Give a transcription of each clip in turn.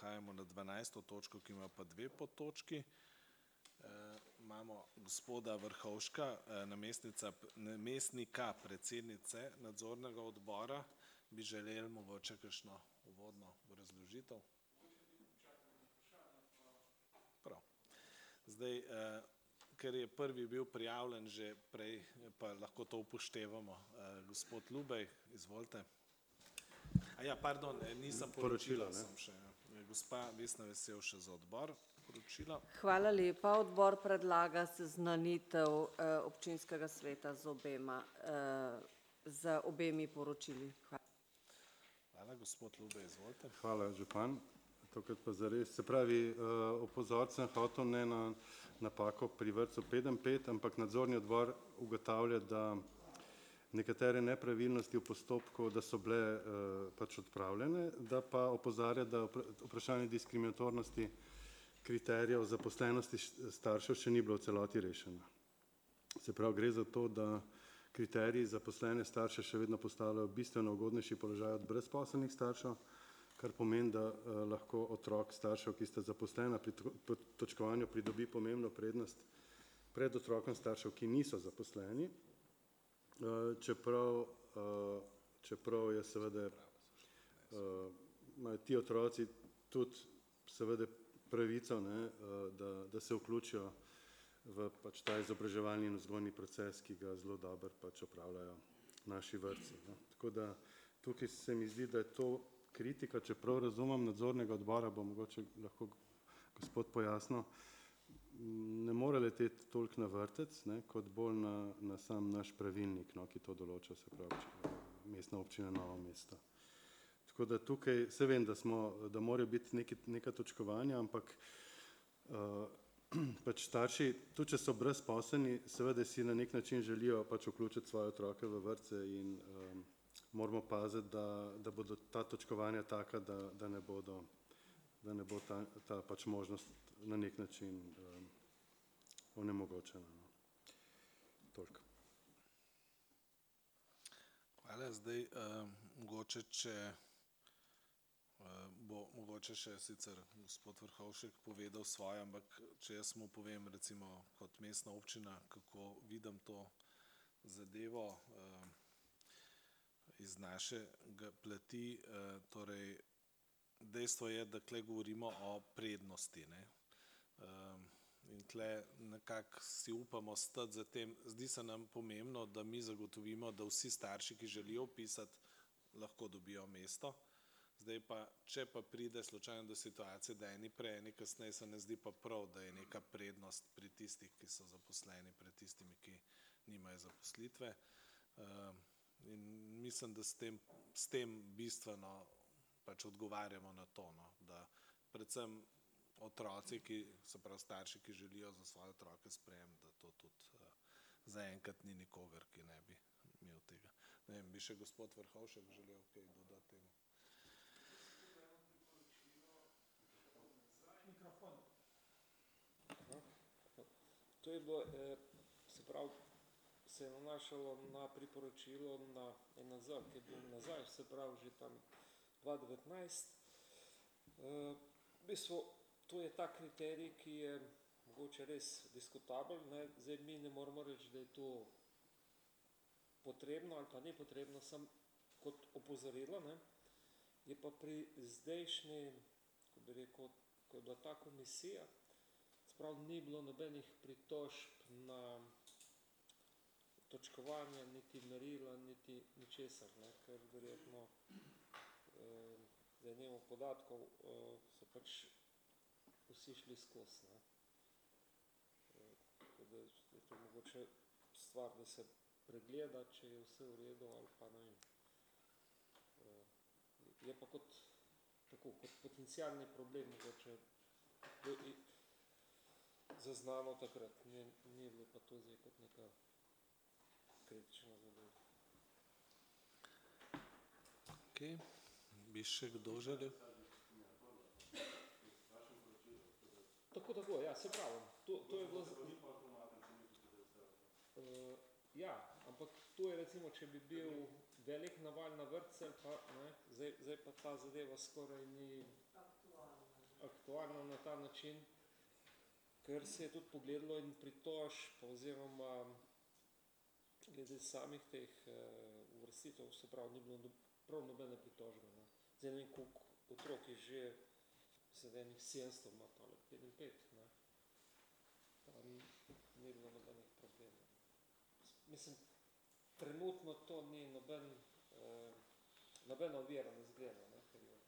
prehajamo na 12. točko, ki ima pa dve podtočki. Imamo gospoda Vrhovška, namestnika predsednice nadzornega odbora. Bi želeli mogoče kakšno uvodno razložitev? Prav. Zdaj, ker je prvi bil prijavljen že prej, pa lahko to upoštevamo. Gospod Lubej, izvolite. Pardon, nisem poročila, sem še. Gospa Vesna Vesel še za odbor poročila. Hvala lepa. Odbor predlaga seznanitev občinskega sveta z obemi poročili. Hvala, gospod Lubej, izvolite. Hvala, župan. Tokrat pa zares. Se pravi, opozoriti sem hotel ne na napako pri vrtcu 5:5, ampak nadzorni odbor ugotavlja, da nekatere nepravilnosti v postopku, da so bile pač odpravljene, da pa opozarja, da vprašanje diskriminatornosti kriterijev zaposlenosti staršev še ni bilo v celoti rešeno. Se pravi, gre za to, da kriteriji zaposlene starše še vedno postavljajo bistveno ugodnejši položaj od brezposelnih staršev, kar pomeni, da lahko otrok staršev, ki sta zaposlena pri točkovanju pridobi pomembno prednost pred otrokom staršev, ki niso zaposleni, čeprav je seveda imajo ti otroci tudi seveda pravico, da se vključijo v pač ta izobraževalni in vzgojni proces, ki ga zelo dobro pač opravljajo naši vrtci. Tako da tukaj se mi zdi, da je to kritika, čeprav razumem nadzornega odbora, bo mogoče lahko gospod pojasnil, ne more leteti toliko na vrtec, kot bolj na sam naš pravilnik, ki to določa, se pravi Mestna občina Novo mesto. Tako da tukaj, saj vem, da morajo biti neka točkovanja, ampak pač starši, tudi če so brezposelni, seveda si na nek način želijo pač vključiti svoje otroke v vrtce in moramo paziti, da bodo ta točkovanja taka, da ne bo ta pač možnost na nek način onemogočena. Toliko. Hvala. Zdaj, mogoče, če bo mogoče še sicer gospod Vrhovšek povedal svoje, ampak če jaz mu povem recimo kot mestna občina, kako vidim to zadevo iz naše plati, torej dejstvo je, da tule govorimo o prednosti, in tule nekako si upamo stati za tem. Zdi se nam pomembno, da mi zagotovimo, da vsi starši, ki želijo vpisati, lahko dobijo mesto. Zdaj pa, če pa pride slučajno do situacije, da eni prej, eni kasneje, se ne zdi pa prav, da je neka prednost pri tistih, ki so zaposleni, pred tistimi, ki nimajo zaposlitve. In mislim, da s tem bistveno pač odgovarjamo na to, da predvsem otroci, se pravi starši, ki želijo za svoje otroke sprejem, da to tudi zaenkrat ni nikogar, ki ne bi imel tega. Ne vem, bi še gospod Vrhovšek želel kaj dodati temu? To je bilo, se pravi, se je nanašalo na priporočilo na NZ, ki je bil nazaj, se pravi že tam 2019. V bistvu, to je ta kriterij, ki je mogoče res diskutabel. Zdaj mi ne moramo reči, da je to potrebno ali pa ni potrebno, samo kot opozorilo. Je pa pri zdajšnji, ko bi rekel, ko je bila ta komisija, sprav ni bilo nobenih pritožb na točkovanje, niti merila, niti ničesar, ker verjetno zdaj nimamo podatkov, so pač vsi šli skozi. Tako da je to mogoče stvar, da se pregleda, če je vse v redu ali pa ne vem. Je pa kot potencialni problem mogoče zaznano takrat, ni bilo pa to zdaj kot neka kritična zadeva. Okej, bi še kdo želel? Tako, ja, se pravim. To je bilo... Ja, ampak to je recimo, če bi bil velik naval na vrtce, zdaj pa ta zadeva skoraj ni na ta način, ker se je tudi pogledalo in pritožb oziroma glede samih teh uvrstitev, se pravi, ni bilo prav nobene pritožbe. Ne. Zdaj ne vem, koliko otrok je že, mislim, da enih 700 ima tole, 55, ne. Pa ni bilo nobenih problemov. Mislim, trenutno to ni nobena ovira ne zgleda, ne, ker je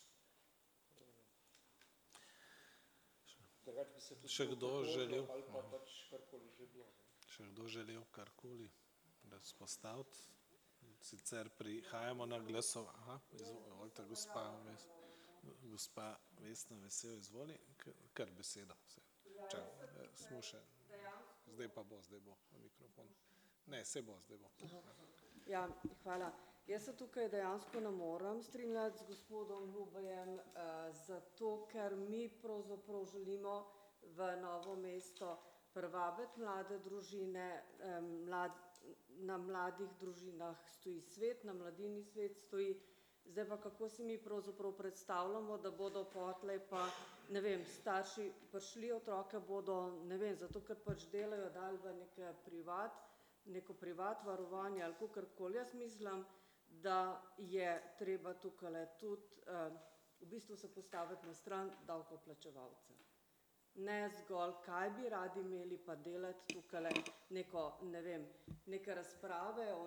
drugače bi se tudi Še kdo želel? ali pa pač karkoli že bilo. Ne. Še kdo želel karkoli razpostaviti? Sicer prihajamo na glasovanje. Aha, izvolite, gospa Vesna Vesel, izvoli, kar besedo. Smo še. Zdaj bo mikrofon. Ne, zdaj bo. Ja, hvala. Jaz se tukaj dejansko ne morem strinjati z gospodom Ljubojem, zato ker mi pravzaprav želimo v Novo mesto privabiti mlade družine, na mladih družinah stoji svet, na mladini svet stoji, zdaj pa kako si mi pravzaprav predstavljamo, da bodo potlej pa, ne vem, starši prišli, otroke bodo, ne vem, zato ker pač delajo dal v neko privat varovanje ali kakorkoli. Jaz mislim, da je treba tukaj tudi v bistvu se postaviti na stran davkoplačevalcev. Ne zgolj, kaj bi radi imeli, pa delati tukaj neko, ne vem, neke razprave o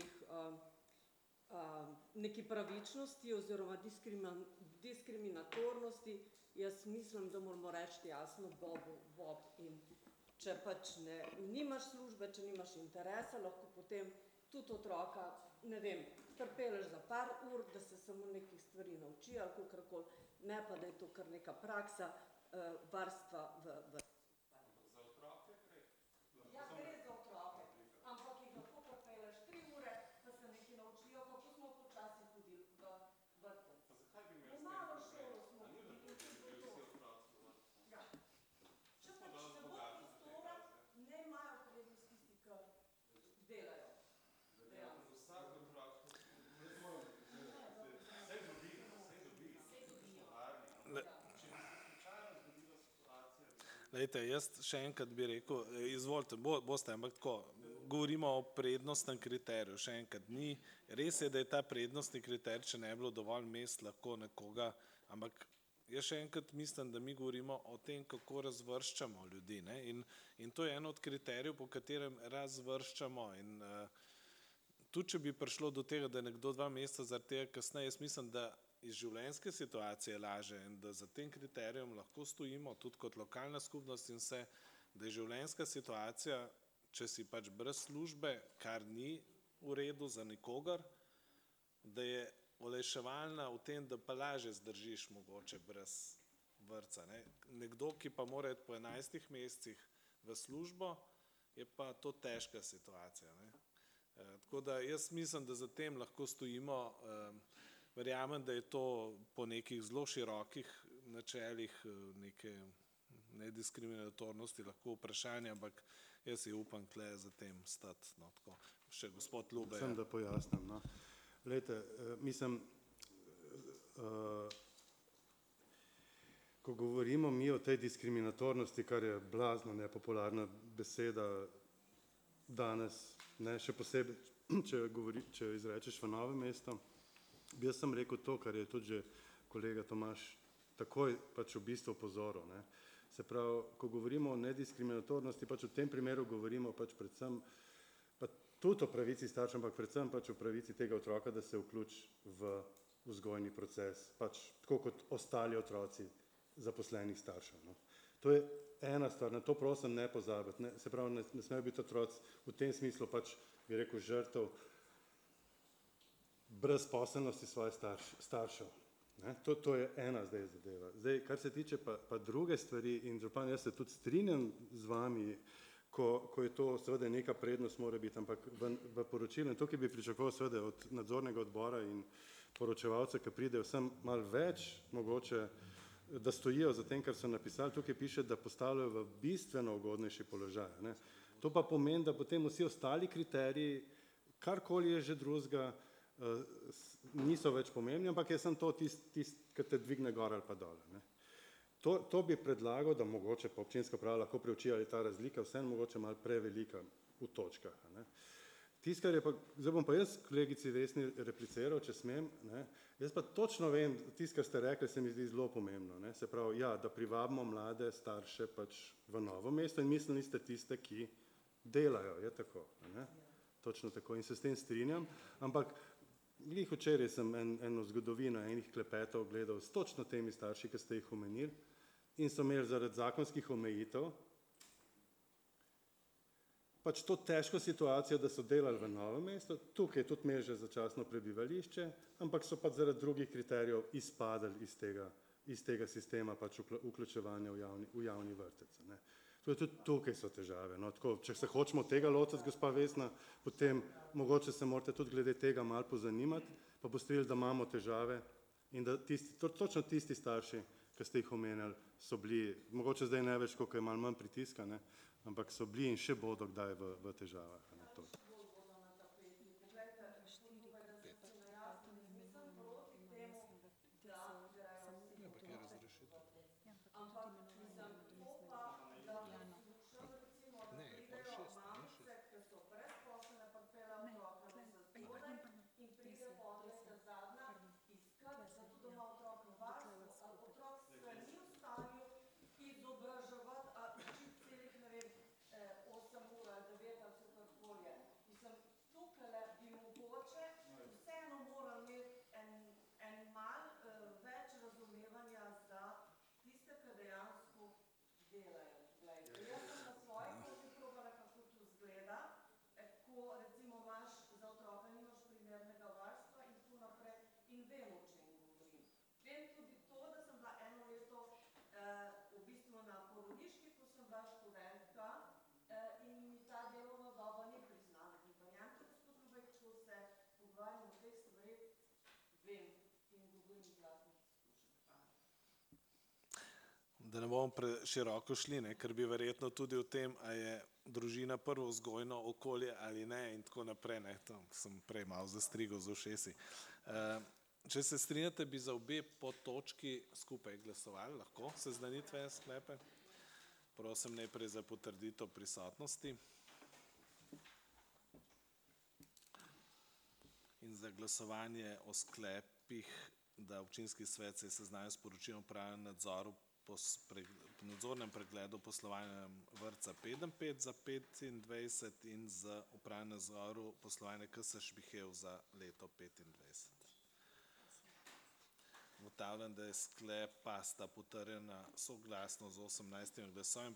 neki pravičnosti oziroma diskriminatornosti. Jaz mislim, da moramo reči jasno Bob in če pač nimaš službe, če nimaš interesa, lahko potem tudi otroka, ne vem, pripelješ za par ur, da se samo nekih stvari nauči ali kakorkoli, ne pa da je to kar neka praksa varstva v. Za otroke gre? Ja, gre za otroke, ampak jih lahko pripelješ 3 ure, da se nekaj naučijo, kako smo počasi hodili v vrtec. Pa zakaj bi imeli malo šolo smo hodili in tudi to. Ja. Če pač ne bo prostora, ne imajo prednost tisti, ki delajo. Lejte, jaz še enkrat bi rekel, izvolite, boste, ampak tako, govorimo o prednostnem kriteriju, še enkrat, res je, da je ta prednostni kriterij, če ne bi bilo dovolj mest, lahko nekoga, ampak jaz še enkrat mislim, da mi govorimo o tem, kako razvrščamo ljudi, ne, in to je en od kriterijev, po katerem razvrščamo in tudi, če bi prišlo do tega, da je nekdo 2 meseca zaradi tega kasneje, jaz mislim, da iz življenjske situacije laže in da za tem kriterijem lahko stojimo tudi kot lokalna skupnost in da je življenjska situacija, če si pač brez službe, kar ni v redu za nikogar, da je olajševalna v tem, da pa lažje zdržiš mogoče brez vrtca. Ne. Nekdo, ki pa mora iti po 11 mesecih v službo, je pa to težka situacija. Ne. Tako da jaz mislim, da za tem lahko stojimo. Verjamem, da je to po nekih zelo širokih načelih neke nediskriminatornosti lahko vprašanje, ampak jaz si upam tle za tem stati. No, tako. Še gospod Lube. Sem, da pojasnim. No. Glejte, mislim, ko govorimo mi o tej diskriminatornosti, kar je blazno nepopularna beseda danes, ne, še posebej, če jo izrečeš v Novem mestu, bi jaz sem rekel to, kar je tudi že kolega Tomaž takoj pač v bistvu opozoril. Ne. Se pravi, ko govorimo o nediskriminatornosti, pač v tem primeru govorimo pač predvsem, pa tudi o pravici staršev, ampak predvsem pač o pravici tega otroka, da se vključi v vzgojni proces, pač tako kot ostali otroci zaposlenih staršev. No. To je ena stvar, na to prosim ne pozabiti. Ne. Se pravi, ne smejo biti otroci v tem smislu pač, bi rekel, žrtev brezposelnosti svojih staršev. Ne? To je ena zdaj zadeva. Zdaj, kar se tiče pa druge stvari in župan, jaz se tudi strinjam z vami, ko je to seveda neka prednost mora biti, ampak v poročilu, in tukaj bi pričakoval seveda od nadzornega odbora in poročevalca, ki pridejo vsem malo več, mogoče, da stojijo za tem, kar so napisali, tukaj piše, da postavljajo v bistveno ugodnejši položaj. Ne? To pa pomeni, da potem vsi ostali kriteriji, karkoli je že drugega, niso več pomembni, ampak je samo to tisti, ki te dvigne gor ali pa dole. Ne. To bi predlagal, da mogoče pa občinska uprava lahko preuči, ali je ta razlika vseeno mogoče malo prevelika v točkah. A ne. Tisto, kar je pa, zdaj bom pa jaz kolegici Vesni repliciral, če smem, ne. Jaz pa točno vem, tisto, kar ste rekli, se mi zdi zelo pomembno, ne. Se pravi, ja, da privabimo mlade starše pač v Novo mesto in mislili ste tiste, ki delajo, je tako, a ne. Točno tako in se s tem strinjam, ampak glih včeraj sem eno zgodovino enih klepetov gledal s točno temi starši, ki ste jih omenili in so imeli zaradi zakonskih omejitev pač to težko situacijo, da so delali v Novem mestu, tukaj tudi imeli že začasno prebivališče, ampak so pač zaradi drugih kriterijev izpadli iz tega sistema pač vključevanja v javni vrtec. Ne. Tudi tukaj so težave. No, tako, če se hočemo tega lotiti, gospa Vesna, potem mogoče se morate tudi glede tega malo pozanimati, pa boste videli, da imamo težave in da točno tisti starši, ki ste jih omenjali, so bili, mogoče zdaj ne več, koliko je malo manj pritiska, ne, ampak so bili in še bodo kdaj v težavah. Ne, to. Da ne bomo preširoko šli, ne, ker bi verjetno tudi v tem, a je družina prvo vzgojno okolje ali ne in tako naprej, ne, to sem prej malo zastrigel z ušesi. Če se strinjate, bi za obe podtočki skupaj glasovali, lahko seznanitvene sklepe. Prosim najprej za potrditev prisotnosti. In za glasovanje o sklepih, da občinski svet se je seznanil s poročilom upravljanju nadzoru po nadzornem pregledu poslovanja vrtca 5 za 25 in za upravljanje nadzoru poslovanja KS Šmihev za leto 25. Ugotavljam, da je sklepa sta potrjena soglasno z 18 glasovi.